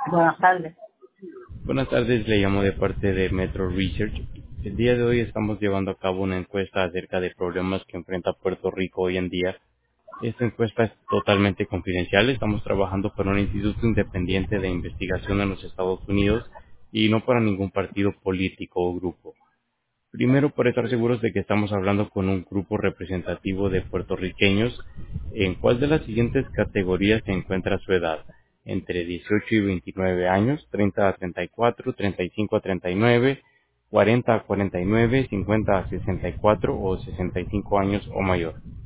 Buenas tardes. Buenas tardes, le llamo de parte de Metro Research. El día de hoy estamos llevando a cabo una encuesta acerca de problemas que enfrenta Puerto Rico hoy en día. Esta encuesta es totalmente confidencial. Estamos trabajando para un instituto independiente de investigación en los Estados Unidos y no para ningún partido político o grupo. Primero, por estar seguros de que estamos hablando con un grupo representativo de puertorriqueños, ¿en cuál de las siguientes categorías se encuentra su edad? Entre 18 y 29 años, 30 a 34, 35 a 39, 40 a 49, 50 a 64 o 65 años o mayor.